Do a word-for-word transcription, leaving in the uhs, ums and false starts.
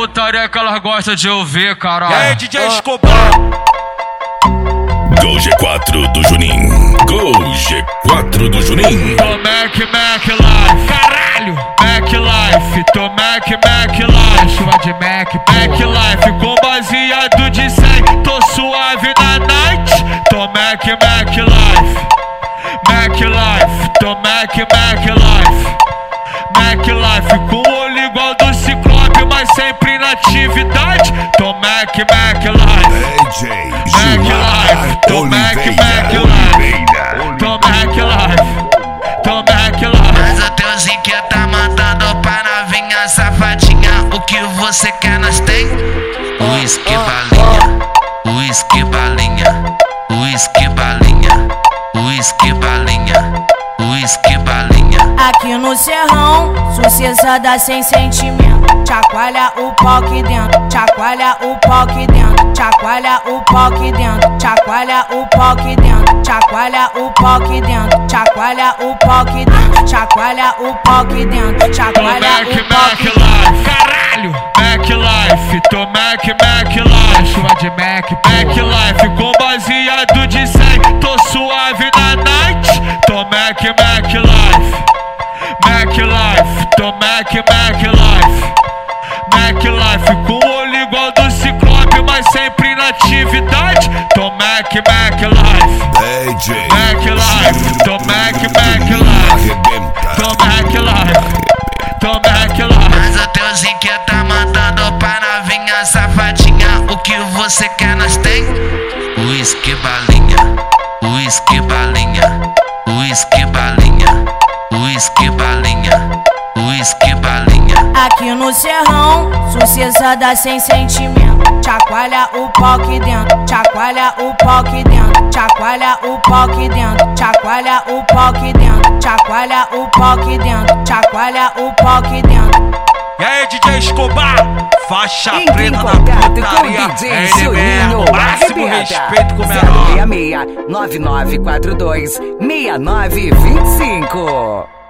putaria que elas gostam de ouvir, caralho. E aí, D J Escobar? Go G quatro do Juninho. Go G quatro do Juninho. Tô Mac, Mac Life. Caralho! Mac Life, tô Mac, Mac Life. Chuva de Mac, Mac Life. Com baseado de cem, tô suave na night. Tô Mac, Mac Life. Mac Life, tô Mac, Mac Life. Mac Life, com olho igual do Ciclope, mas sempre na atividade. Tô Mac, Mac Life. Mac Life, tô Mac, Mac Life. Tô Mac Life, tô Mac Life. Mas o teuzinho que tá mandando pra novinha safadinha. O que você quer, nós tem? Whisky balinha, whisky balinha, whisky balinha, whisky balinha, whisky balinha. Aqui no serrão, sucessada sem sentimento. Chacoalha o pau aqui dentro, chacoalha o pau aqui dentro, chacoalha o pau aqui dentro, chacoalha o pau aqui dentro, chacoalha o pau aqui dentro, chacoalha o pau aqui dentro, chacoalha o pau aqui dentro, chacoalha o pau aqui dentro. Caralho! Mac Life, tô Mac, Mac Life. Chuva de Mac, Mac Life. Com baseado de cem, tô suave na night. Tô Mac, Mac Life. Mac Life, tô Mac, Mac Life. Mac Life, com olho igual do Ciclope, mas sempre na atividade. Tô Mac, Mac Life. Mac Life, tô Mac, Mac Life. Tô Mac Life, tô Mac Life. Mas o teuzinho que tá mandando pra novinha safadinha. O que você quer, nós tem? Whisky balinha, whisky balinha, whisky balinha, whisky balinha, whisky balinha. Aqui no serrão, sucessada sem sentimento. Chacoalha o pau aqui dentro, chacoalha o pau aqui dentro, chacoalha o pau aqui dentro, chacoalha o pau aqui dentro, chacoalha o pau aqui dentro, chacoalha o pau aqui dentro. E aí, D J Escobar? Faixa Entre preta em na contato com putaria. D J É ele Juninho mesmo. Máximo Arrebenta. respeito com o zero menor. seis seis, nove nove quatro dois, seis nove dois cinco.